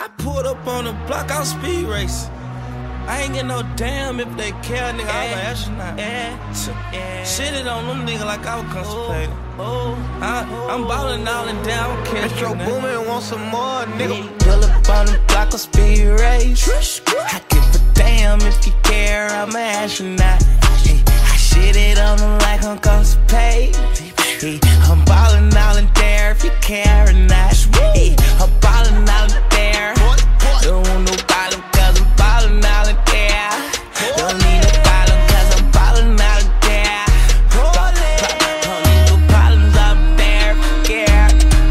I pulled up on the block, I'm speed racing. I ain't get no damn if they care, nigga. I'm an astronaut. Shitted on them nigga like I was constipated. I'm ballin' all and down, Metro Boomin want some more, nigga. Pull up on the block, on speed race. I give a damn if you care, I'm an astronaut. I shitted on them like I'm constipated. I'm ballin' all in there if you care or not. I'm ballin' all in there. Don't want no problem cause I'm ballin' all in there. Don't need no problem cause I'm ballin' all in there. Don't need no problems up there if you care.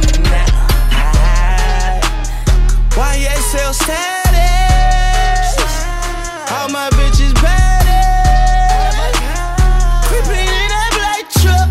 Why you sell status? All my bitches badass. Creepin' in that black truck.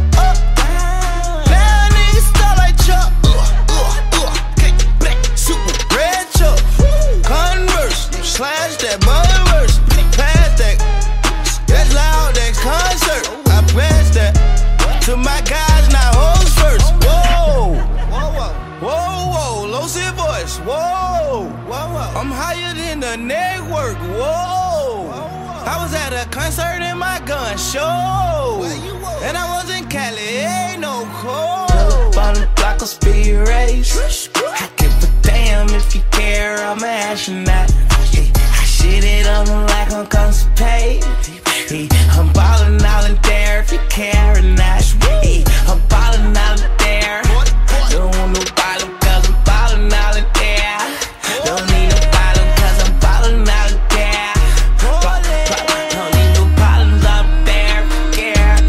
Now niggas start like Chuck. Black super red truck. Converse, slash that motherverse. Pass that. That's loud, that concert. I pass that to my guys, not hoes first. Whoa, whoa, low C voice. Whoa, I'm higher than the network. Whoa, I was at a concert in my gun show, and I was in Cali, ain't no cold. Pull up on the block, on speed race. I give a damn if you care, I'm an astronaut. I shitted on them like I'm constipated. I'm ballin' all in there if you care or not. I'm ballin' all in there. Don't want no problem cause I'm ballin' all in there. Don't need no problem cause I'm ballin' all in there. Don't need no problems up there if you care.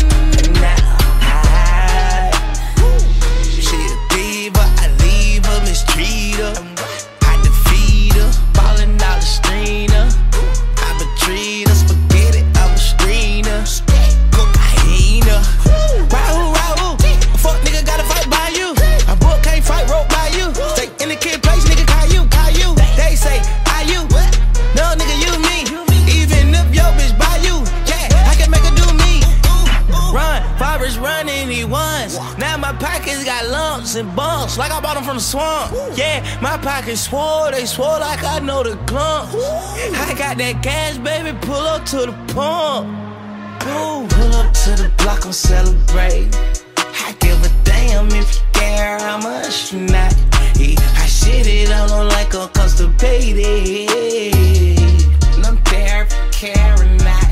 She a diva, I leave her, mistreat her. I defeat her, ballin' all the streamer. I betreat her, spaghetti, I'm a screener. Cocaine. Rahu, fuck nigga gotta fight by you. A book can't fight, rope by you. Stay in the kid place, nigga, Caillou. They say, are you? No, nigga, you me. Even if your bitch by you, yeah, I can make her do me. Run, Fabrice running, he once. Now my pockets got lumps and bumps, like I bought them from the swamp. Yeah, my pockets swole, they swole like I know the clumps. I got that gas, baby, pull up to the pump. Pull up to the block, I'm celebrating. I give a damn if you care, I'm an astronaut. I shitted on them like I'm constipated. And I'm there if you care or not.